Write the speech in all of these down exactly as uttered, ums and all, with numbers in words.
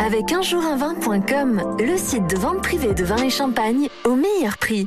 avec un jour un vin point com, le site de vente privée de vin et champagne au meilleur prix.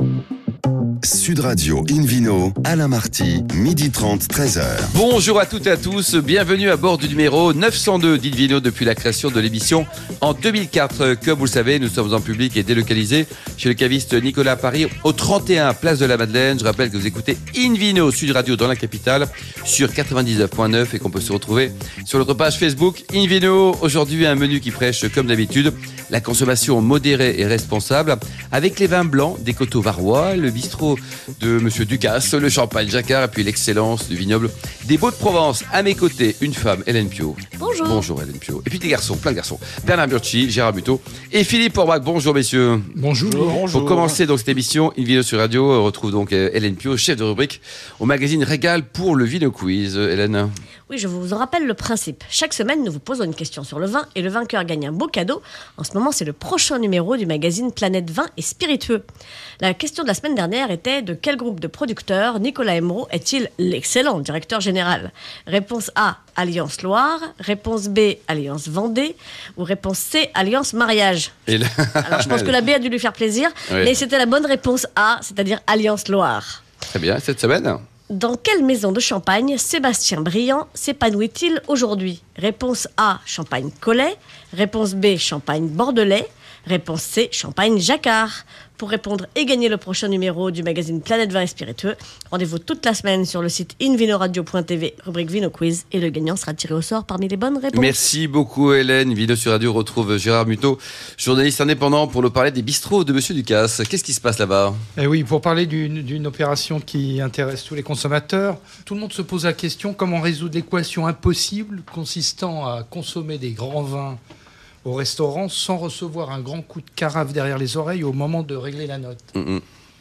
Sud Radio Invino, Alain Marty, midi trente, treize heures. Bonjour à toutes et à tous, bienvenue à bord du numéro neuf cent deux d'Invino depuis la création de l'émission en deux mille quatre. Comme vous le savez, nous sommes en public et délocalisés chez le caviste Nicolas à Paris, au trente et un Place de la Madeleine. Je rappelle que vous écoutez Invino Sud Radio dans la capitale sur quatre-vingt-dix-neuf point neuf et qu'on peut se retrouver sur notre page Facebook Invino. Aujourd'hui, un menu qui prêche, comme d'habitude, la consommation modérée et responsable avec les vins blancs des coteaux varois, le bistrot de Monsieur Ducasse, le champagne Jacquard et puis l'excellence du vignoble des Baux-de-Provence. À mes côtés, une femme, Hélène Pio. Bonjour. Bonjour Hélène Pio. Et puis des garçons, plein de garçons. Bernard Burchi, Gérard Buteau et Philippe Orbach. Bonjour messieurs. Bonjour. Bonjour. Pour commencer donc cette émission, Invino sur Radio, on retrouve donc Hélène Pio, chef de rubrique au magazine Régal pour le Vino Quiz. Hélène. Oui, je vous en rappelle le principe. Chaque semaine, nous vous posons une question sur le vin et le vainqueur gagne un beau cadeau. En ce moment, c'est le prochain numéro du magazine Planète Vin et Spiritueux. La question de la semaine dernière était: de quel groupe de producteurs Nicolas Emeraude est-il l'excellent directeur général? Réponse A, Alliance Loire. Réponse B, Alliance Vendée. Ou réponse C, Alliance Mariage. Et là... Alors, je pense que la B a dû lui faire plaisir, oui. Mais c'était la bonne réponse A, c'est-à-dire Alliance Loire. Très bien, cette semaine. Dans quelle maison de champagne Sébastien Briand s'épanouit-il aujourd'hui? Réponse A, Champagne Collet. Réponse B, Champagne Bordelais. Réponse C, Champagne Jacquard. Pour répondre et gagner le prochain numéro du magazine Planète Vin et Spiritueux, rendez-vous toute la semaine sur le site invinoradio point t v, rubrique Vino Quiz, et le gagnant sera tiré au sort parmi les bonnes réponses. Merci beaucoup Hélène. Vino sur Radio retrouve Gérard Buteau, journaliste indépendant, pour nous parler des bistrots de Monsieur Ducasse. Qu'est-ce qui se passe là-bas? Eh oui, pour parler d'une, d'une opération qui intéresse tous les consommateurs, tout le monde se pose la question: comment résoudre l'équation impossible consistant à consommer des grands vins au restaurant sans recevoir un grand coup de carafe derrière les oreilles au moment de régler la note. Mmh.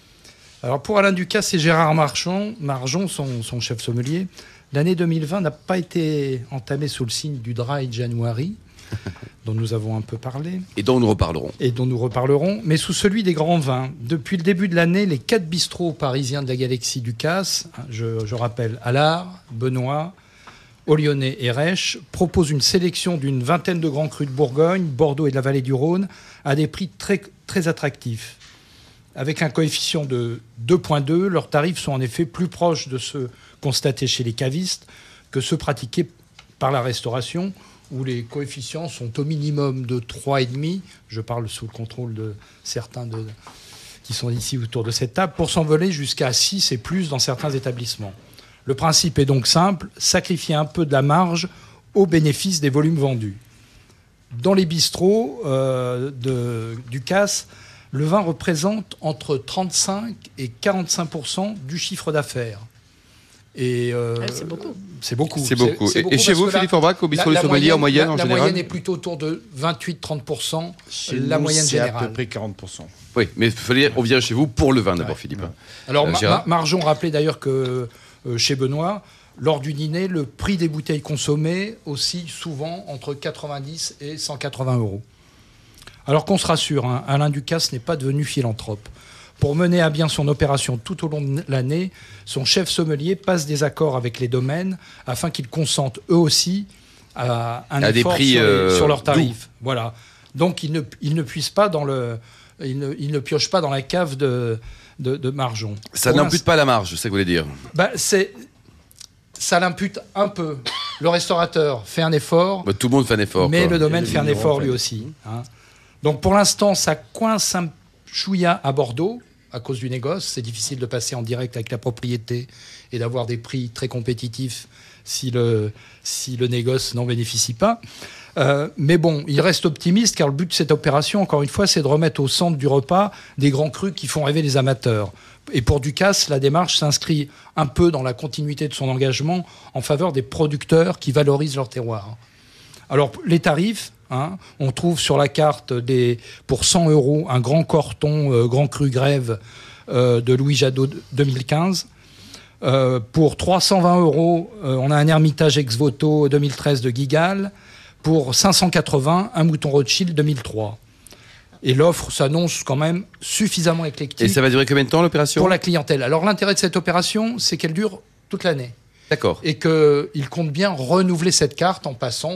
Alors pour Alain Ducasse et Gérard Marchand, Marjon, son, son chef sommelier, l'année deux mille vingt n'a pas été entamée sous le signe du Dry January, dont nous avons un peu parlé. Et dont nous reparlerons. Et dont nous reparlerons, mais sous celui des grands vins. Depuis le début de l'année, les quatre bistrots parisiens de la galaxie Ducasse, je, je rappelle Allard, Benoît, Au-Lyonnais et Rêche, propose une sélection d'une vingtaine de grands crus de Bourgogne, Bordeaux et de la vallée du Rhône à des prix très, très attractifs. Avec un coefficient de deux virgule deux, leurs tarifs sont en effet plus proches de ceux constatés chez les cavistes que ceux pratiqués par la restauration, où les coefficients sont au minimum de trois virgule cinq. Je parle sous le contrôle de certains de, qui sont ici autour de cette table, pour s'envoler jusqu'à six et plus dans certains établissements. Le principe est donc simple: sacrifier un peu de la marge au bénéfice des volumes vendus. Dans les bistrots euh, de Ducasse, le vin représente entre trente-cinq et quarante-cinq pour cent du chiffre d'affaires. Et euh, ah, c'est beaucoup. C'est beaucoup. C'est beaucoup. C'est, c'est beaucoup et chez vous, Philippe Orbach, au bistrot du sommelier, en moyenne, la, en la général? La moyenne est plutôt autour de vingt-huit à trente pour cent. Chez la nous, moyenne c'est générale. à peu près quarante pour cent. Oui, mais il fallait, on vient chez vous pour le vin d'abord, ouais. Philippe. Ouais. Alors, euh, Ma- Ma- Marjon rappelait d'ailleurs que euh, chez Benoît, lors du dîner, le prix des bouteilles consommées oscille souvent entre quatre-vingt-dix et cent quatre-vingts euros. Alors qu'on se rassure, hein, Alain Ducasse n'est pas devenu philanthrope. Pour mener à bien son opération tout au long de l'année, son chef sommelier passe des accords avec les domaines afin qu'ils consentent eux aussi à un à effort des prix, sur, les, euh, sur leurs tarifs. doux. Voilà. Donc ils ne, ils ne puissent pas dans le, ils ne, ils ne piochent pas dans la cave de, de, de Marjon. Ça Pour n'impute pas la marge, c'est ça que vous voulez dire? Bah, c'est... Ça l'impute un peu. Le restaurateur fait un effort. Bah, tout le monde fait un effort. Mais quoi. le domaine Et fait un effort lui aussi. Hein. Donc pour l'instant, ça coince un chouïa à Bordeaux à cause du négoce. C'est difficile de passer en direct avec la propriété et d'avoir des prix très compétitifs si le, si le négoce n'en bénéficie pas. Euh, mais bon, il reste optimiste car le but de cette opération, encore une fois, c'est de remettre au centre du repas des grands crus qui font rêver les amateurs. Et pour Ducasse, la démarche s'inscrit un peu dans la continuité de son engagement en faveur des producteurs qui valorisent leur terroir. Alors, les tarifs, hein, on trouve sur la carte des, pour cent euros un grand Corton euh, Grand Cru Grève euh, de Louis Jadot deux mille quinze. Euh, pour trois cent vingt euros, euh, on a un Hermitage Ex Voto deux mille treize de Guigal. Pour cinq cent quatre-vingts, un Mouton Rothschild deux mille trois. Et l'offre s'annonce quand même suffisamment éclectique. Et ça va durer combien de temps, l'opération? Pour la clientèle. Alors l'intérêt de cette opération, c'est qu'elle dure toute l'année. D'accord. Et qu'il compte bien renouveler cette carte en passant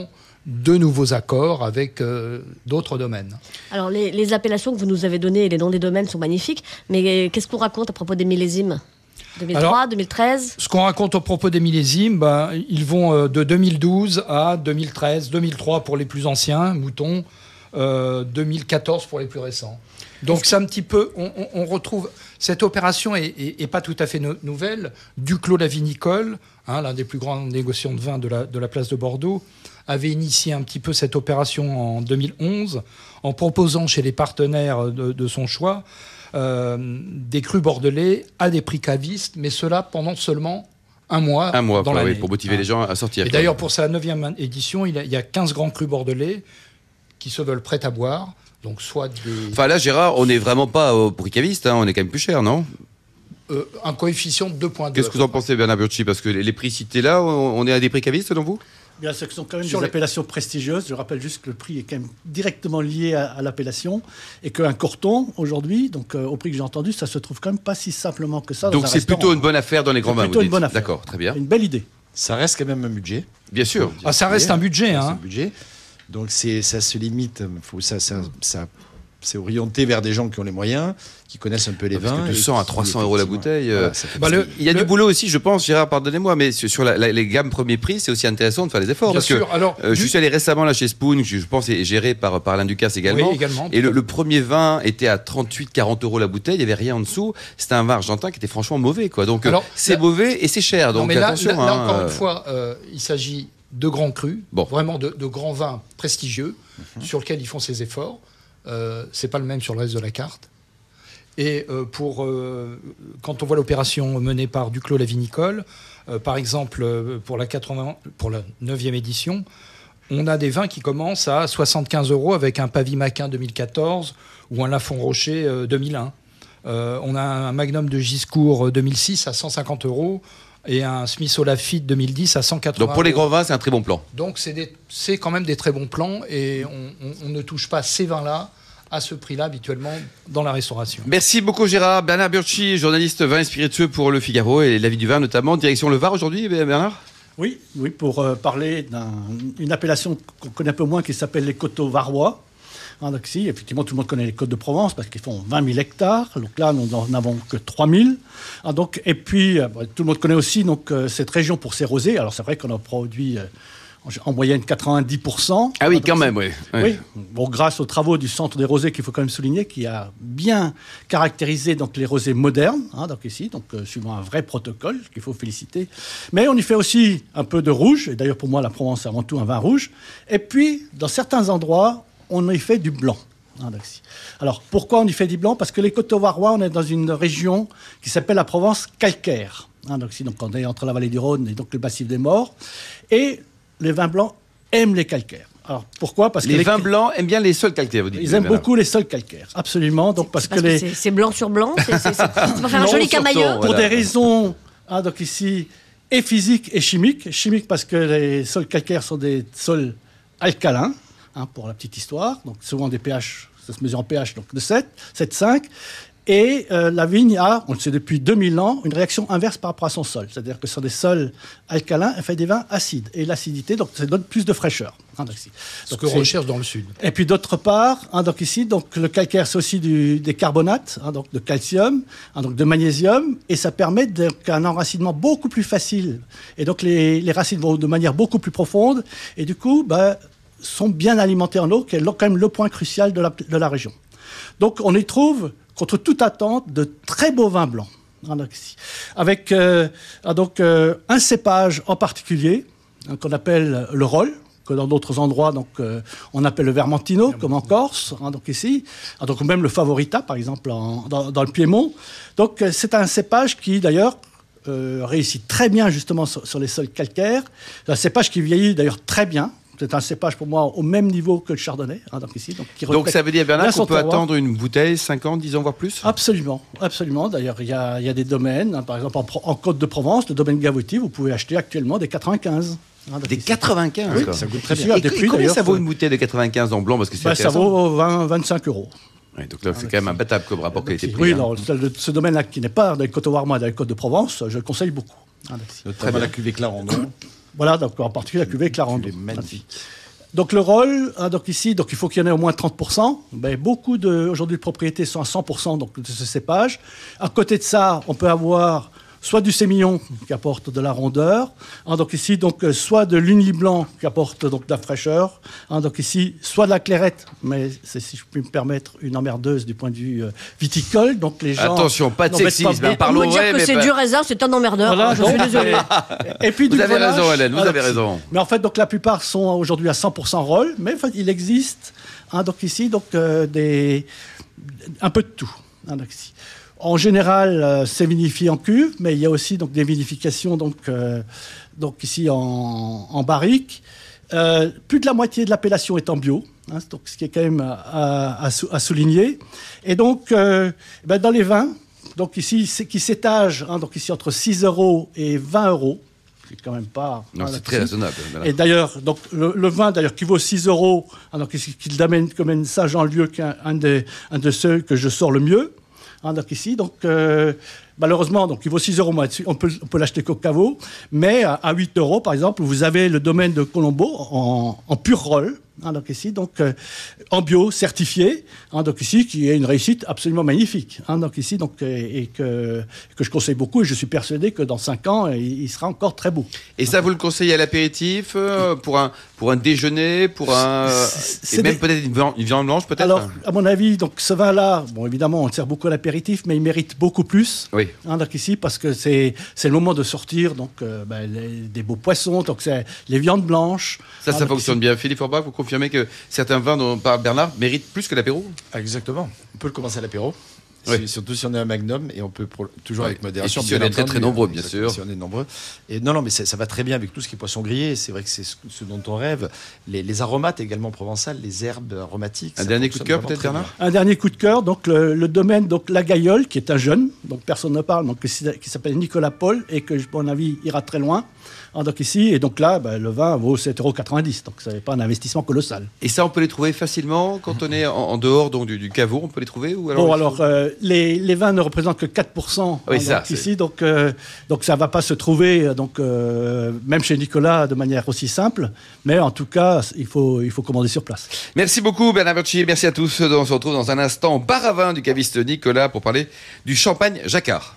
de nouveaux accords avec euh, d'autres domaines. Alors, les, les appellations que vous nous avez données et les noms des domaines sont magnifiques, mais qu'est-ce qu'on raconte à propos des millésimes ? deux mille trois, Alors, deux mille treize. Ce qu'on raconte au propos des millésimes, ben, ils vont euh, de deux mille douze à deux mille treize, deux mille trois pour les plus anciens, moutons, euh, deux mille quatorze pour les plus récents. Donc c'est un petit peu, on, on, on retrouve, cette opération est, est, est pas tout à fait no- nouvelle. Duclos la vinicole, hein, l'un des plus grands négociants de vin de la, de la place de Bordeaux, avait initié un petit peu cette opération en deux mille onze en proposant chez les partenaires de, de son choix euh, des crus bordelais à des prix cavistes, mais cela pendant seulement un mois. Un mois, dans quoi, l'année. oui, pour motiver hein. les gens à sortir. Et quoi. d'ailleurs, pour sa neuvième édition, il, a, il y a quinze grands crus bordelais qui se veulent prêts à boire. Donc soit des... Enfin là, Gérard, on n'est vraiment pas au prix caviste, hein, on est quand même plus cher, non ? Euh, un coefficient de deux virgule deux. Qu'est-ce que vous en pensez, Bernard Burchi ? Parce que les, les prix cités là, on, on est à des prix cavistes, selon vous ? Bien, ce sont quand même Sur des les- appellations prestigieuses. Je rappelle juste que le prix est quand même directement lié à, à l'appellation et qu'un corton, aujourd'hui, donc euh, au prix que j'ai entendu, ça se trouve quand même pas si simplement que ça. Donc dans un c'est restaurant. plutôt une bonne affaire dans les grands C'est vins, plutôt vous une dites. bonne affaire. D'accord, très bien. Une belle idée. Ça reste quand même un budget. Bien sûr. Ah, ça reste un budget. Ça reste Hein. un budget. Donc c'est, ça se limite, faut, ça, ça, ça, c'est orienté vers des gens qui ont les moyens, qui connaissent un peu les Parce vins. que et deux cents à qui, trois cents euros la effectivement, bouteille, euh, voilà, ça fait Bah, le- Il y a Le- du boulot aussi, je pense, Gérard, pardonnez-moi, mais sur sur la, la- les gammes premier prix, c'est aussi intéressant de faire les efforts. Bien parce sûr. que Alors, euh, je du- suis allé récemment là chez Spoon, qui, je pense est géré par, par Alain Ducasse également. Oui, également. Et le, le premier vin était à trente-huit quarante euros la bouteille, il n'y avait rien en dessous. C'était un vin argentin qui était franchement mauvais, quoi. Donc euh, Alors, c'est là- mauvais et c'est cher. Non, Donc mais là, attention. là, là, hein, encore euh, une fois, euh, il s'agit de grands crus, Bon. vraiment de, de grands vins prestigieux, sur lesquels ils font ces efforts. Euh, c'est pas le même sur le reste de la carte. Et euh, pour, euh, quand on voit l'opération menée par Duclos la vinicole, euh, par exemple, euh, pour la, quatre-vingts, pour la neuvième édition, on a des vins qui commencent à soixante-quinze euros avec un Pavimaquin deux mille quatorze ou un Lafon Rocher euh, deux mille un. Euh, on a un Magnum de Giscourt euh, deux mille six à cent cinquante euros et un Smith Olafite deux mille dix à cent quatre-vingts Donc pour les euros. grands vins, c'est un très bon plan. Donc c'est, des- c'est quand même des très bons plans et on, on- on ne touche pas ces vins-là à ce prix-là habituellement dans la restauration. Merci beaucoup Gérard. Bernard Burchi, journaliste vin et spiritueux pour Le Figaro et la vie du vin notamment. Direction le Var aujourd'hui, Bernard ? Oui, oui, pour euh, parler d'une appellation qu'on connaît un peu moins qui s'appelle les coteaux varois. Hein, donc ici, effectivement, tout le monde connaît les Côtes de Provence parce qu'ils font vingt mille hectares. Donc là, nous n'en avons que trois mille. Ah, donc, et puis, euh, tout le monde connaît aussi donc, euh, cette région pour ses rosés. Alors, c'est vrai qu'on a produit euh, en, en moyenne quatre-vingt-dix pour cent. Ah oui, donc, quand même, oui. Oui. Oui, bon, grâce aux travaux du Centre des Rosés, qu'il faut quand même souligner, qui a bien caractérisé donc, les rosés modernes, hein, donc ici, donc, euh, suivant un vrai protocole qu'il faut féliciter. Mais on y fait aussi un peu de rouge, et d'ailleurs pour moi la Provence c'est avant tout un vin rouge. Et puis, dans certains endroits, on y fait du blanc. hein, donc ici. Alors, pourquoi on y fait du blanc ? Parce que les Coteaux Varois, on est dans une région qui s'appelle la Provence calcaire. hein, donc ici, donc, on est entre la vallée du Rhône et donc le massif des Maures. Et les vins blancs aiment les calcaires. Alors pourquoi ? Parce Les, que vins blancs aiment bien les sols calcaires, vous dites. ils aiment Bernard. beaucoup les sols calcaires, absolument. Donc parce, Parce que que les c'est- c'est blanc sur blanc, c'est c'est- c'est- c'est pour faire un Non, joli sur ton, camailleux. ouais. pour Voilà. des raisons, hein, donc ici, et physiques et chimiques. Chimiques parce que les sols calcaires sont des sols alcalins, hein, pour la petite histoire. Donc souvent des pH, ça se mesure en pH donc de sept, sept, cinq. Et euh, la vigne a, on le sait depuis deux mille ans, une réaction inverse par rapport à son sol. C'est-à-dire que sur des sols alcalins, elle fait des vins acides. Et l'acidité, donc, ça donne plus de fraîcheur. hein, donc ici. Ce Donc, que c'est- recherche dans le sud. Et puis d'autre part, hein, donc ici, donc le calcaire c'est aussi du, des carbonates, hein, donc de calcium, hein, donc de magnésium, et ça permet donc un enracinement beaucoup plus facile. Et donc les, les racines vont de manière beaucoup plus profonde, et du coup, bah, sont bien alimentées en eau, qui est le- quand même le point crucial de la, de la région. Donc on y trouve, contre toute attente, de très beaux vins blancs. hein, donc ici. Avec euh, ah, donc, euh, un cépage en particulier, hein, qu'on appelle le Roll, que dans d'autres endroits, donc, euh, on appelle le Vermentino, comme en Corse, hein, donc ici, ah, donc même le Favorita, par exemple, en- dans, dans le Piémont. Donc, euh, c'est un cépage qui, d'ailleurs, euh, réussit très bien, justement, sur, sur les sols calcaires. C'est un cépage qui vieillit, d'ailleurs, très bien. C'est un cépage, pour moi, au même niveau que le Chardonnay, hein, donc ici. Donc, qui Donc reflète ça veut dire, Bernard, bien qu'on son peut terroir. attendre une bouteille cinq ans, dix ans, voire plus ? Absolument, absolument. D'ailleurs, il y a, il y a des domaines, hein, par exemple en, Pro- en Côte-de-Provence, le domaine Gavotti, vous pouvez acheter actuellement des quatre-vingt-quinze. hein, donc Des ici. quatre-vingt-quinze Oui, quoi. ça coûte très Et- bien. Et, Depuis, et combien d'ailleurs, ça vaut faut- une bouteille de quatre-vingt-quinze en blanc parce que c'est Bah, ça intéressant. vaut vingt, vingt-cinq euros. Ouais, donc là, c'est quand même imbattable comme rapport qualité-prix. Oui, hein. non, ce, le- ce domaine-là qui n'est pas dans les Côtes Varmois, dans les Côtes de Provence, je le conseille beaucoup. hein, donc ici. Notamment la cuvée Clarendon. Voilà, donc en particulier la cuvée Clarendon. Elle est magnifique. Donc le rôle, hein, donc ici, donc il faut qu'il y en ait au moins trente pour cent. Ben, beaucoup de, aujourd'hui de propriétés sont à cent pour cent donc, de ce cépage. À côté de ça, on peut avoir soit du sémillon qui apporte de la rondeur, hein, donc ici, donc, euh, soit de l'unili blanc qui apporte donc, de la fraîcheur, hein, donc ici, soit de la clairette, mais c'est, si je puis me permettre, une emmerdeuse du point de vue euh, viticole. Donc les gens Attention, pas de n'en mettent sexisme, pas hein, parlons On peut dire vrai, que mais c'est pas- du raisin, c'est un emmerdeur. Voilà, je donc, suis désolé. et puis du Vous avez grenache. raison, Hélène, vous Alors, avez raison. Mais en fait, donc la plupart sont aujourd'hui à cent pour cent rôle, mais en fait, il existe, hein, donc ici, donc euh, des un peu de tout. Hein, donc ici. En général, euh, c'est vinifié en cuve, mais il y a aussi donc des vinifications donc euh, donc ici en, en barrique. Euh, plus de la moitié de l'appellation est en bio, hein, donc ce qui est quand même à, à, à souligner. Et donc, euh, ben dans les vins, donc ici, c'est qui s'étage, hein, donc ici entre six euros et vingt euros. C'est quand même pas. Non, hein, c'est très là-dessus. raisonnable. Voilà. Et d'ailleurs, donc le, le vin d'ailleurs qui vaut six euros, hein, donc ici, qu'il amène comme ça Jean-Lieu, qui est un, un, des, un de ceux que je sors le mieux. Hein, donc ici, donc euh, malheureusement, donc il vaut six euros. On peut, on peut l'acheter qu'au caveau, mais à, à huit euros, par exemple, vous avez le domaine de Colombo en, en pur rôle. Hein, donc ici, donc euh, en bio certifié. Hein, donc ici, qui est une réussite absolument magnifique. Hein, donc ici, donc et, et que que je conseille beaucoup. Et je suis persuadé que dans cinq ans, il, il sera encore très beau. Et ça, vous le conseillez à l'apéritif, euh, pour un pour un déjeuner, pour un C'est et même des- peut-être une viande, une viande blanche, peut-être. Alors, à mon avis, donc ce vin-là, bon, évidemment, on le sert beaucoup à l'apéritif, mais il mérite beaucoup plus. Oui. Hein, donc ici, parce que c'est c'est le moment de sortir donc euh, ben, les- des beaux poissons, donc c'est les viandes blanches. Ça, Hein, ça donc fonctionne ici- bien. Philippe Orbach, vous confirmez que certains vins dont parle Bernard méritent plus que l'apéro? Ah, exactement. On peut le commencer à l'apéro. Oui. Si- Surtout si on est un magnum et on peut pro- toujours Ouais. avec modération. Et puis si on bien est très, entendu, très nombreux, hein, bien exactement, sûr. Si on est nombreux. Et non, non, mais ça, ça va très bien avec tout ce qui est poisson grillé. C'est vrai que c'est ce, ce dont on rêve. Les, les aromates également provençales, les herbes aromatiques. Un ça dernier coup de fonctionne cœur, vraiment peut-être, très bien. Bernard? Un dernier coup de cœur, donc le, le domaine, donc la Gaillole, qui est un jeune, donc personne ne parle, donc qui qui s'appelle Nicolas Paul et que, à mon avis, ira très loin. Hein, donc ici, et donc là, ben, le vin vaut sept euros quatre-vingt-dix, donc ce n'est pas un investissement colossal. Et ça, on peut les trouver facilement quand on est en, en dehors donc, du, du caveau, on peut les trouver ou alors Bon, il faut- alors, euh, les, les vins ne représentent que quatre pour cent Oui, hein, ça, donc, c'est- ici, donc, euh, donc ça ne va pas se trouver, euh, donc, euh, même chez Nicolas, de manière aussi simple, mais en tout cas, il faut, il faut commander sur place. Merci beaucoup Bernard Berthier, merci à tous. On se retrouve dans un instant au bar à vin du caviste Nicolas pour parler du champagne Jacquard.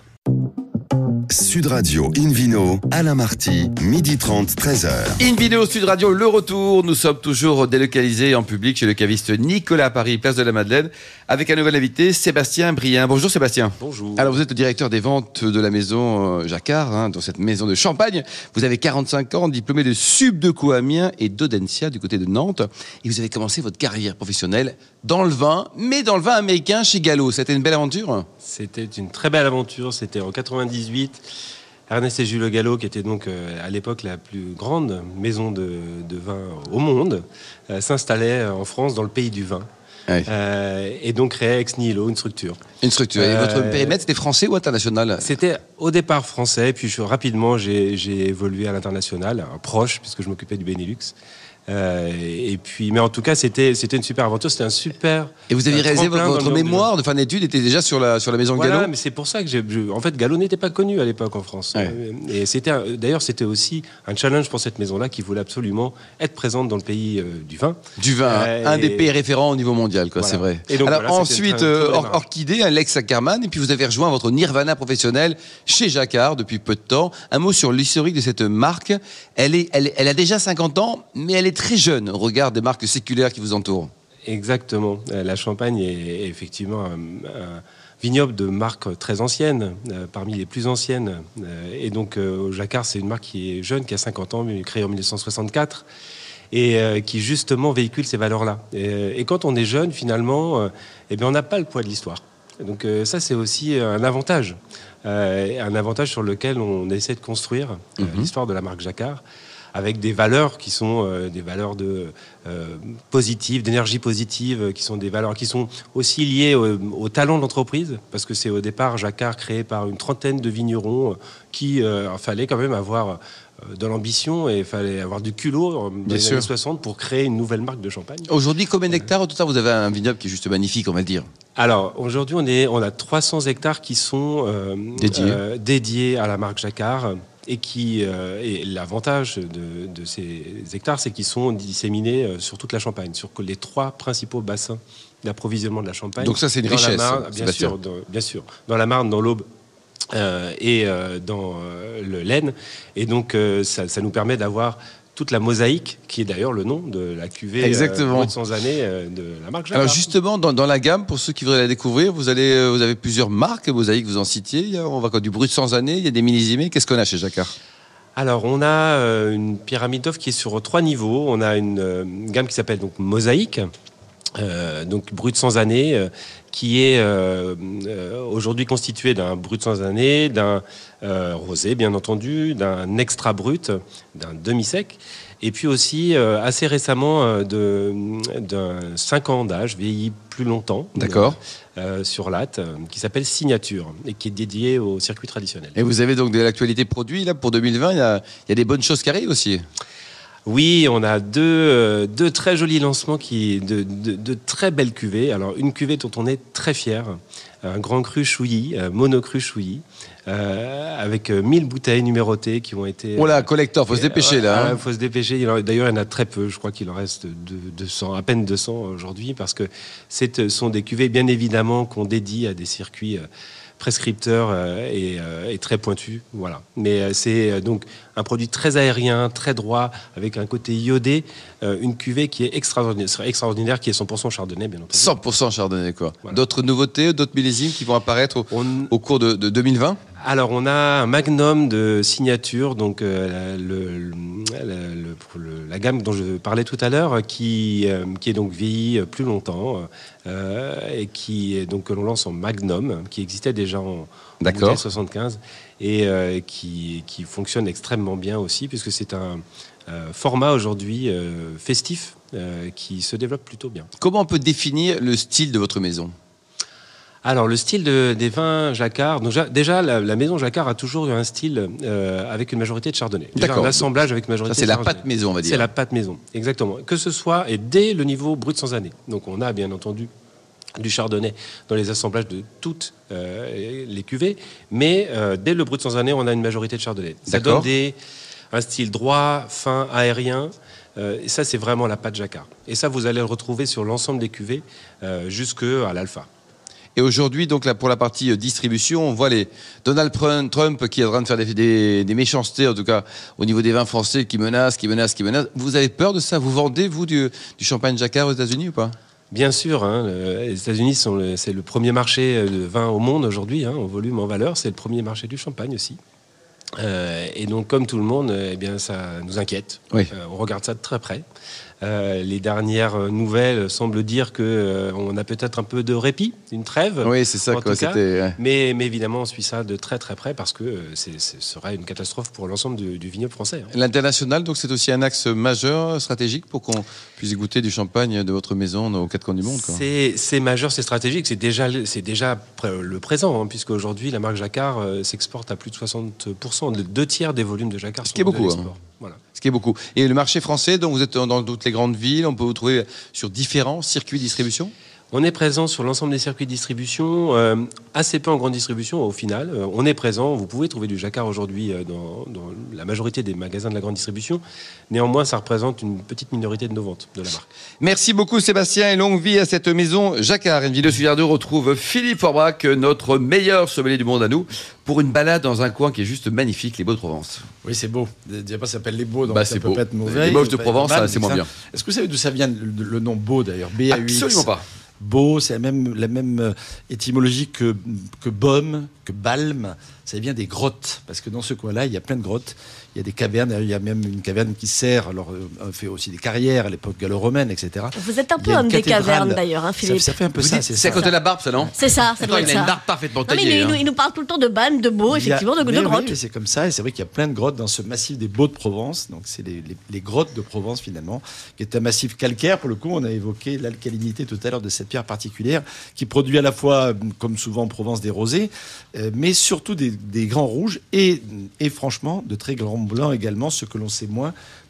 Sud Radio Invino, Alain Marty, midi trente, treize heures. Invino Sud Radio, le retour. Nous sommes toujours délocalisés en public chez le caviste Nicolas à Paris, place de la Madeleine, avec un nouvel invité, Sébastien Brien. Bonjour Sébastien. Bonjour. Alors vous êtes le directeur des ventes de la maison euh, Jacquard, hein, dans cette maison de champagne. Vous avez quarante-cinq ans, diplômé de Subdeco Amiens et d'Audencia du côté de Nantes. Et vous avez commencé votre carrière professionnelle dans le vin, mais dans le vin américain chez Gallo. C'était une belle aventure? C'était une très belle aventure. C'était en quatre-vingt-dix-huit. Ernest et Jules Gallo, qui était donc euh, à l'époque la plus grande maison de, de vin au monde, euh, s'installait en France dans le pays du vin. Oui. Euh, et donc créait ex nihilo une structure. Une structure. Et votre Euh, périmètre, c'était français ou international? C'était au départ français, puis je, rapidement j'ai j'ai évolué à l'international, euh, proche, puisque je m'occupais du Benelux. Euh, et puis, mais en tout cas, c'était c'était une super aventure, c'était un super. Et vous aviez un réalisé tremplin votre, dans le votre monde du mémoire de fin d'études était déjà sur la, sur la maison Voilà, Gallo? mais c'est pour ça que j'ai. je- En fait, Gallo n'était pas connu à l'époque en France. Ouais. Euh, Et c'était un- d'ailleurs c'était aussi un challenge pour cette maison-là qui voulait absolument être présente dans le pays euh, du vin. Du vin, Euh, un des et- pays référents au niveau mondial, quoi, Voilà. c'est vrai. Et donc, Alors voilà, c'était ensuite, une très- euh, très belle Or- démarche. Orchidée, un Lex Ackermann, et puis vous avez rejoint votre Nirvana professionnel chez Jacquard depuis peu de temps. Un mot sur l'historique de cette marque. Elle, est, elle, elle a déjà cinquante ans, mais elle est très jeune au regard des marques séculaires qui vous entourent. Exactement. Euh, La Champagne est effectivement un, un vignoble de marque très ancienne, euh, parmi les plus anciennes. Euh, et donc, euh, Jacquard, c'est une marque qui est jeune, qui a cinquante ans, mais créée en mille neuf cent soixante-quatre, et euh, qui justement véhicule ces valeurs-là. Et, et quand on est jeune, finalement, euh, eh bien, on n'a pas le poids de l'histoire. Donc euh, ça, c'est aussi un avantage. Euh, un avantage sur lequel on essaie de construire euh, Mhm. l'histoire de la marque Jacquard, avec des valeurs qui sont euh, des valeurs de euh, positives, d'énergie positive, euh, qui sont des valeurs qui sont aussi liées au, au talent de l'entreprise, parce que c'est au départ Jacquard créé par une trentaine de vignerons euh, qui euh, fallait quand même avoir euh, de l'ambition et il fallait avoir du culot euh, dans les sûr. années soixante pour créer une nouvelle marque de champagne. Aujourd'hui, combien d'hectares au total? Vous avez un vignoble qui est juste magnifique, on va le dire. Alors aujourd'hui, on est, on a trois cents hectares qui sont euh, Dédiés. euh, dédiés à la marque Jacquard. et qui euh, et l'avantage de, de ces hectares, c'est qu'ils sont disséminés euh, sur toute la Champagne, sur les trois principaux bassins d'approvisionnement de la Champagne. Donc ça, c'est une dans richesse, la Marne, bien Sébastien. sûr, dans, bien sûr, dans la Marne, dans l'Aube. Euh, et euh, dans euh, le l'Aisne, et donc euh, ça, ça nous permet d'avoir toute la mosaïque, qui est d'ailleurs le nom de la cuvée Exactement. euh, Brut sans année euh, de la marque Jacquard. Alors justement, dans, dans la gamme, pour ceux qui voudraient la découvrir, vous, allez, euh, vous avez plusieurs marques, Mosaïque, vous en citiez. Il y a, on va quoi, du Brut sans année, il y a des millésimés. Qu'est-ce qu'on a chez Jacquard? Alors, on a euh, une pyramide d'offres qui est sur trois niveaux. On a une, euh, une gamme qui s'appelle donc Mosaïque, euh, donc Brut sans année, euh, qui est euh, euh, aujourd'hui constitué d'un Brut sans année, d'un euh, rosé, bien entendu, d'un extra brut, d'un demi-sec, et puis aussi, euh, assez récemment, euh, de, d'un cinq ans d'âge, vieilli plus longtemps. D'accord. Euh, sur latte, euh, qui s'appelle Signature, et qui est dédié au circuit traditionnel. Et vous avez donc de l'actualité produit, là, pour deux mille vingt, il y a, il y a des bonnes choses qui arrivent aussi. Oui, on a deux, euh, deux très jolis lancements, qui, de, de, de très belles cuvées. Alors, une cuvée dont on est très fier, un grand cru Chouilly, euh, monocru Chouilly, euh, avec euh, mille bouteilles numérotées qui ont été... Oh là, collector, faut se dépêcher là. Il Hein. faut se dépêcher. Il en- D'ailleurs, il y en a très peu. Je crois qu'il en reste de- deux cents, à peine deux cents aujourd'hui, parce que ce sont des cuvées, bien évidemment, qu'on dédie à des circuits euh, prescripteurs euh, et, euh, et très pointus. Voilà. Mais euh, c'est euh, donc un produit très aérien, très droit, avec un côté iodé, euh, une cuvée qui est extraordinaire, extraordinaire, qui est cent pour cent chardonnay, bien entendu. cent pour cent chardonnay, quoi. Voilà. D'autres nouveautés, d'autres millésimes qui vont apparaître au, On- au cours de, de deux mille vingt? Alors, on a un magnum de signature, donc euh, le, le- le- le- la gamme dont je parlais tout à l'heure, qui, euh, qui est donc vieillie plus longtemps euh, et qui est donc que l'on lance en magnum, qui existait déjà en, en D'accord. bouteille soixante-quinze et euh, qui, qui fonctionne extrêmement bien aussi, puisque c'est un euh, format aujourd'hui euh, festif euh, qui se développe plutôt bien. Comment on peut définir le style de votre maison? Alors, le style de- des vins Jacquard, donc, ja- déjà, la, la maison Jacquard a toujours eu un style euh, avec une majorité de chardonnay. Déjà, D'accord. un assemblage avec une majorité Ça, c'est de la chardonnay. pâte maison, on va dire. C'est la pâte maison, exactement. Que ce soit, et dès le niveau brut sans année. Donc, on a bien entendu du chardonnay dans les assemblages de toutes euh, les cuvées, mais euh, dès le brut sans année, on a une majorité de chardonnay. Ça D'accord. donne des, un style droit, fin, aérien. Euh, et ça, c'est vraiment la pâte Jacquard. Et ça, vous allez le retrouver sur l'ensemble des cuvées euh, jusqu'à l'alpha. Et aujourd'hui, donc là, pour la partie euh, distribution, on voit les Donald Trump qui est en train de faire des, des, des méchancetés, en tout cas au niveau des vins français, qui menacent, qui menacent, qui menacent. Vous avez peur de ça? Vous vendez, vous, du, du champagne Jacquard aux États-Unis ou pas? Bien sûr, hein, le- les États-Unis sont le- c'est le premier marché de vin au monde aujourd'hui, hein, en volume, en valeur. C'est le premier marché du champagne aussi. Euh, et donc, comme tout le monde, euh, eh bien, ça nous inquiète. Oui. Euh, on regarde ça de très près. Euh, les dernières nouvelles semblent dire que euh, on a peut-être un peu de répit, une trêve. Oui, c'est ça, en quoi. tout cas. C'était. ouais. Mais, mais évidemment, on suit ça de très très près parce que euh, c'est- ce serait une catastrophe pour l'ensemble du, du vignoble français. hein. L'international, donc, c'est aussi un axe majeur, stratégique, pour qu'on puisse goûter du champagne de votre maison aux quatre coins du monde, quoi. C'est c'est majeur, c'est stratégique, c'est déjà, c'est déjà pr- le présent, hein, puisque aujourd'hui la marque Jacquard euh, s'exporte à plus de soixante pour cent, le deux tiers des volumes de Jacquard Ce sont qui est beaucoup, de l'export. hein. Voilà. Ce qui est beaucoup. Et le marché français, donc vous êtes dans toutes les grandes villes, on peut vous trouver sur différents circuits de distribution? On est présent sur l'ensemble des circuits de distribution, euh, assez peu en grande distribution au final. Euh, on est présent, vous pouvez trouver du Jacquard aujourd'hui euh, dans, dans la majorité des magasins de la grande distribution. Néanmoins, ça représente une petite minorité de nos ventes de la marque. Merci beaucoup Sébastien et longue vie à cette maison Jacquard. Une vidéo suivante retrouve Philippe Forbach, notre meilleur sommelier du monde à nous, pour une balade dans un coin qui est juste magnifique, les Baux-de-Provence. Oui, c'est beau. Déjà pas, ça s'appelle les Beaux, donc Bah, ça c'est peut beau. pas être mauvais. Les moches de Pas être Provence, mal, ça, c'est mais moins ça- bien. Est-ce que vous savez d'où ça vient le, le nom Beau d'ailleurs? B A U X. Absolument pas. Beau, c'est la même, la même euh, étymologie que, que baume, que balme. Ça vient des grottes, parce que dans ce coin-là, il y a plein de grottes. Il y a des cavernes, il y a même une caverne qui sert. Alors, euh, on fait aussi des carrières à l'époque gallo-romaine, et cetera. Vous êtes un Il peu y a homme une des cathédrale. cavernes d'ailleurs, hein, Ça, Philippe. ça fait un peu Vous ça, dites, c'est c'est à ça. côté de la barbe, ça, non? C'est ça, ça doit Attends, être il a ça. une barbe parfaitement Non, mais taillée. il, nous, hein. il nous parle tout le temps de Balme, de Beau, Il y a- effectivement, de, de mais oui, grottes. mais c'est comme ça, et c'est vrai qu'il y a plein de grottes dans ce massif des Baux de Provence. Donc, c'est les, les- les grottes de Provence, finalement, qui est un massif calcaire. Pour le coup, on a évoqué l'alcalinité tout à l'heure de cette pierre particulière, qui produit à la fois, comme souvent en Provence, des rosés, euh, mais surtout des, des grands rouges et, et franchement, de très grands blancs également, ce que l'on sait moins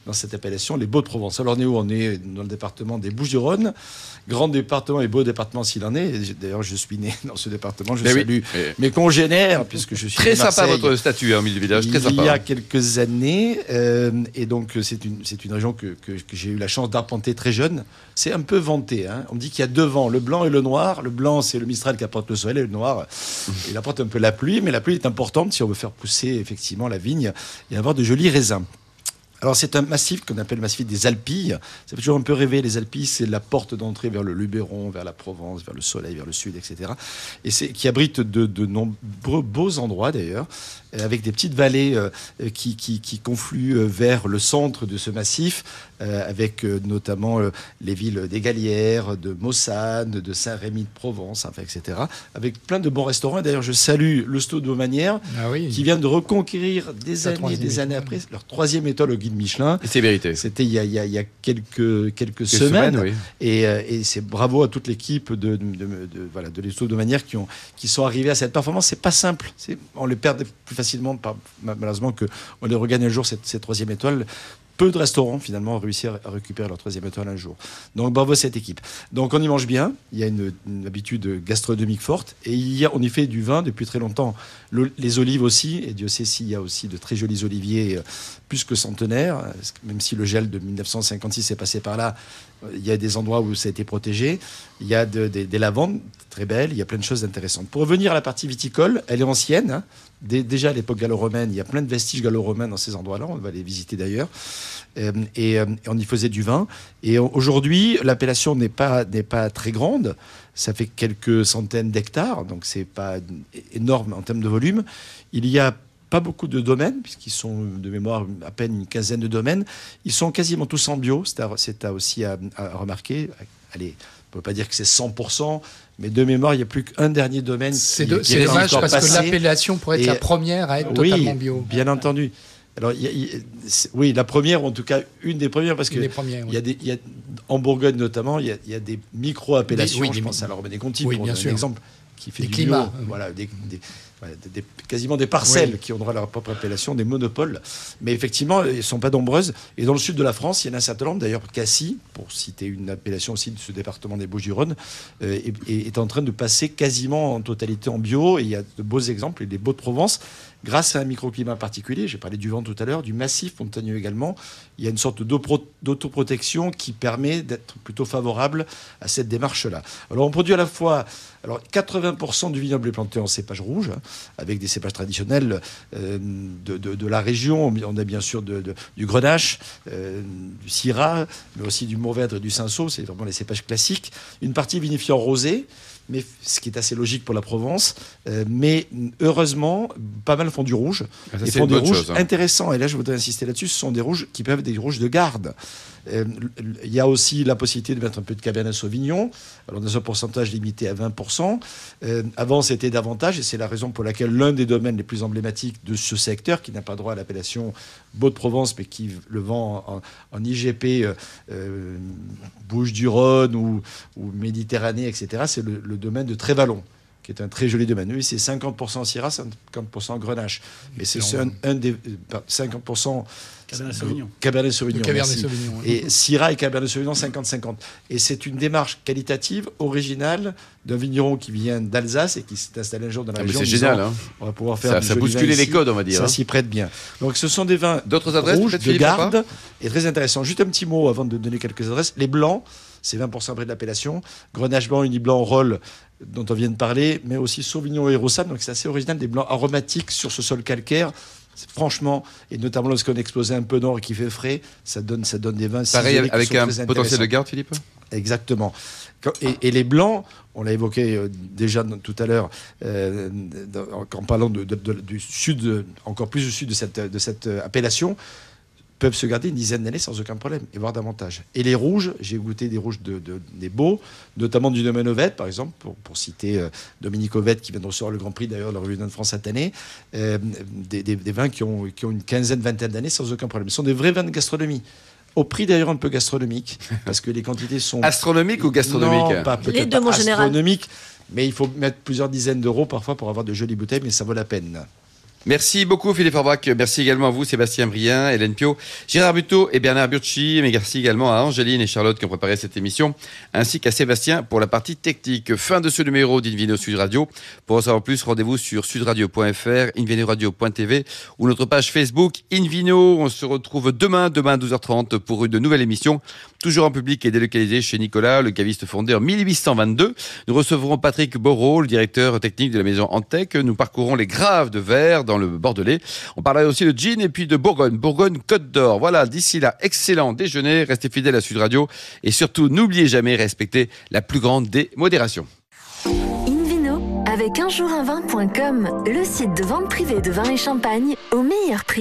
dans cette appellation, les Baux de Provence. Alors on est où? On est dans le département des Bouches-du-Rhône, grand département et beau département s'il en est. D'ailleurs, je suis né dans ce département. Je Mais salue oui. mes congénères, puisque je suis Très de sympa Marseille. votre statut, hein, au milieu du village. Très Il sympa. y a quelques années, euh, et donc c'est une, c'est une région que, que, que j'ai eu la chance d'arpenter très jeune. C'est un peu vanté. Hein. On me dit qu'il y a deux vents, le blanc et le noir. Le blanc, c'est le Mistral qui apporte le soleil, et le noir, il apporte un peu la pluie, mais la pluie est importante si on veut faire pousser effectivement la vigne et avoir de jolis raisins. Alors c'est un massif qu'on appelle le massif des Alpilles. Ça fait toujours un peu rêver. Les Alpilles, c'est la porte d'entrée vers le Luberon, vers la Provence, vers le soleil, vers le sud, et cetera. Et c'est qui abrite de, de nombreux beaux endroits d'ailleurs, avec des petites vallées euh, qui, qui, qui confluent vers le centre de ce massif, euh, avec euh, notamment euh, les villes des Galières, de Mossane, de Saint-Rémy de Provence, enfin, et cetera. Avec plein de bons restaurants. Et d'ailleurs, je salue le Sto de Manière, Ah oui. qui vient de reconquérir des La années et troisième des années étoile. après leur troisième étoile au guide Michelin. Et c'est vérité. C'était il y a, il y a, il y a quelques, quelques Quelques semaines. semaines, oui. Et, euh, et c'est bravo à toute l'équipe de, de, de, de, voilà, de l'Esto de Manière qui, ont, qui sont arrivés à cette performance. C'est pas simple. C'est, on les perd plus facilement, par, malheureusement, qu'on les regagne un jour, cette, cette troisième étoile. Peu de restaurants, finalement, ont réussi à récupérer leur troisième étoile un jour. Donc, bravo à cette équipe. Donc, on y mange bien. Il y a une, une habitude gastronomique forte. Et il y a, on y fait du vin depuis très longtemps. Le, les olives aussi. Et Dieu sait s'il y a aussi de très jolis oliviers, euh, plus que centenaires. Même si le gel de mille neuf cent cinquante-six est passé par là, euh, il y a des endroits où ça a été protégé. Il y a de, de, des lavandes très belles. Il y a plein de choses intéressantes. Pour revenir à la partie viticole, elle est ancienne. Hein. Dès, déjà à l'époque gallo-romaine, il y a plein de vestiges gallo-romains dans ces endroits-là. On va les visiter d'ailleurs. Euh, et, euh, et on y faisait du vin. Et aujourd'hui, l'appellation n'est pas, n'est pas très grande. Ça fait quelques centaines d'hectares, donc c'est pas énorme en termes de volume. Il y a pas beaucoup de domaines, puisqu'ils sont de mémoire à peine une quinzaine de domaines. Ils sont quasiment tous en bio. C'est, à, c'est à aussi à, à remarquer. Allez, on ne peut pas dire que c'est cent pour cent, mais de mémoire, il n'y a plus qu'un dernier domaine. C'est, qui, de, qui c'est est dommage encore parce passé. que l'appellation pourrait être Et, la première à être oui, totalement bio. Bien entendu. Alors, il y a, il, oui, la première, ou en tout cas une des premières, parce que Une des premières, oui. il y a des, il y a, en Bourgogne notamment, il y a, il y a des micro-appellations. Des- oui, je des- pense à la Romanée-Conti, oui, pour bien donner sûr. un exemple, qui fait Des du climats, bio, oui. voilà, des, des, voilà, des- des- quasiment des parcelles Oui. qui auront leur propre appellation, des monopoles. Mais effectivement, elles ne sont pas nombreuses. Et dans le sud de la France, il y en a un certain nombre. D'ailleurs, Cassis, pour citer une appellation aussi de ce département des Bouches-du-Rhône, euh, est, est en train de passer quasiment en totalité en bio. Et il y a de beaux exemples, et des Baux de Provence, grâce à un microclimat particulier. J'ai parlé du vent tout à l'heure, du massif montagneux également. Il y a une sorte d'auto- d'autoprotection qui permet d'être plutôt favorable à cette démarche-là. Alors, on produit à la fois... Alors, quatre-vingts pour cent du vignoble est planté en cépage rouge, hein, avec des cépages traditionnels euh, de, de, de la région. On a bien sûr de, de, du Grenache, euh, du Syrah, mais aussi du Mourvèdre et du Cinsault. C'est vraiment les cépages classiques. Une partie vinifiée en rosé, mais ce qui est assez logique pour la Provence. Euh, mais heureusement, pas mal font du rouge. Ah, ça, et c'est font une des bonne rouges chose, hein. intéressants. Et là, je voudrais insister là-dessus. Ce sont des rouges qui peuvent être des rouges de garde. Euh, Il y a aussi la possibilité de mettre un peu de Cabernet Sauvignon, alors dans un pourcentage limité à vingt pour cent. Euh, avant, c'était davantage, et c'est la raison pour laquelle l'un des domaines les plus emblématiques de ce secteur, qui n'a pas droit à l'appellation Baux de Provence, mais qui le vend en, en I G P euh, euh, Bouches-du-Rhône ou, ou Méditerranée, et cetera, c'est le, le domaine de Trévalon, qui est un très joli domaine. Oui, c'est cinquante pour cent Syrah, cinquante pour cent Grenache. Mais c'est un, un des euh, cinquante pour cent Cabernet Sauvignon. Cabernet Sauvignon. Le Cabernet merci. Sauvignon, oui. Et Syrah et Cabernet Sauvignon cinquante cinquante. Et c'est une démarche qualitative, originale, d'un vigneron qui vient d'Alsace et qui s'est installé un jour dans la Ah, mais région. c'est en disant, génial, hein. On va pouvoir faire Ça, du ça joli bouscule vin les ici. codes, on va dire. Ça hein. s'y prête bien. Donc ce sont des vins D'autres adresses, rouges, peut-être, de Philippe, garde, Papa et très intéressants. Juste un petit mot avant de donner quelques adresses. Les blancs, c'est vingt pour cent près de l'appellation. Grenache blanc, Uni blanc, Rolle, dont on vient de parler, mais aussi Sauvignon et Rossade. Donc c'est assez original, des blancs aromatiques sur ce sol calcaire. C'est, franchement, et notamment lorsqu'on est exposé un peu nord et qu'il fait frais, ça donne, ça donne des vins Pareil, ciselés qui avec sont un très potentiel de intéressants. garde, Philippe. Exactement. Quand- Et, et les blancs, on l'a évoqué euh, déjà dans- tout à l'heure, euh, dans- en parlant de- de- de- du sud, euh, encore plus du sud de cette, de cette euh, appellation, peuvent se garder une dizaine d'années sans aucun problème, et voire davantage. Et les rouges, j'ai goûté des rouges de, de- des beaux, notamment du domaine Ovette, par exemple, pour, pour citer euh, Dominique Ovette, qui vient de recevoir le Grand Prix d'ailleurs de la Revue de France cette année, euh, des, des- des vins qui ont, qui ont une quinzaine, vingtaine d'années sans aucun problème. Ce sont des vrais vins de gastronomie. Au prix d'ailleurs un peu gastronomique, parce que les quantités sont... Astronomique ou gastronomique? Non, pas, peut-être Les deux, pas mon général. astronomique, mais il faut mettre plusieurs dizaines d'euros parfois pour avoir de jolies bouteilles, mais ça vaut la peine. Merci beaucoup Philippe Forbach, merci également à vous Sébastien Brien, Hélène Pio, Gérard Buteau et Bernard Burchi, mais merci également à Angéline et Charlotte qui ont préparé cette émission, ainsi qu'à Sébastien pour la partie technique. Fin de ce numéro d'Invino Sud Radio. Pour en savoir plus, rendez-vous sur sudradio point f r, invinoradio point t v ou notre page Facebook Invino. On se retrouve demain, demain à douze heures trente pour une nouvelle émission, toujours en public et délocalisée chez Nicolas, le caviste fondé en mille huit cent vingt-deux. Nous recevrons Patrick Borot, le directeur technique de la maison Antec. Nous parcourrons les graves de verre dans le Bordelais. On parlera aussi de gin et puis de Bourgogne, Bourgogne Côte d'Or. Voilà, d'ici là, excellent déjeuner, restez fidèles à Sud Radio et surtout, n'oubliez jamais, respecter la plus grande des modérations. Invino avec un jour un vin point com, le site de vente privée de vin et champagne au meilleur prix.